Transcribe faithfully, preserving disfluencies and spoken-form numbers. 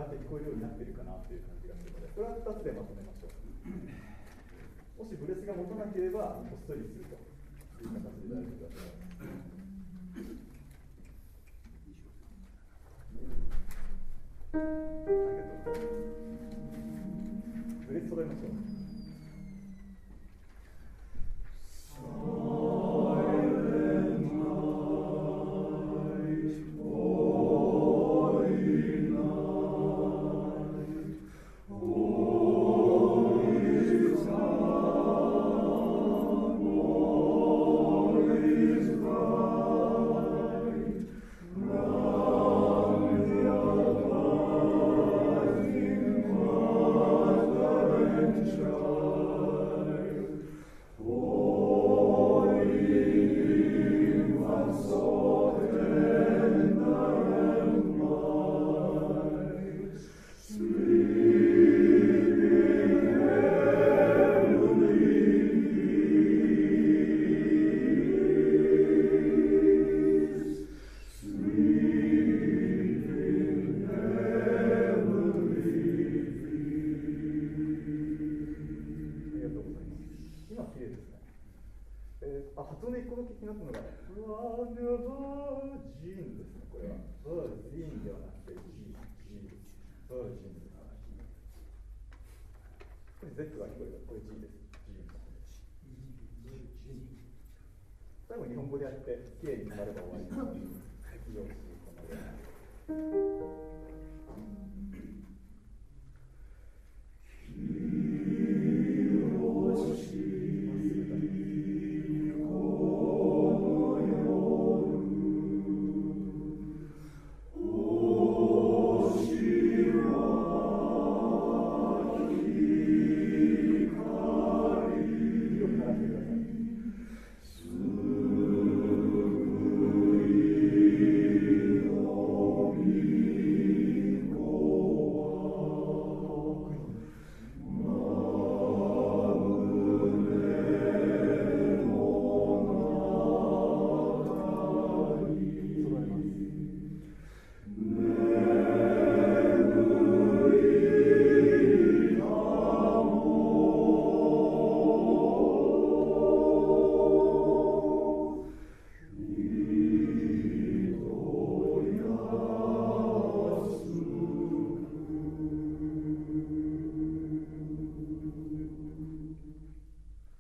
って聞こえるようになっているかなという感じがするので、これはふたつでまとめましょう。もしブレスが持たなければ、こっそりするという形で大丈夫だと思います。ありがとうございます。ブレス揃えましょう。発音でいっこだけ気になったのが、ワンダーバージンですね、これは。バージンではなくて、ジ、ジ、バージンです。これ Z が聞こえる、これ G です。G。最後、日本語でやって、きれいになれば終わりです。以上です。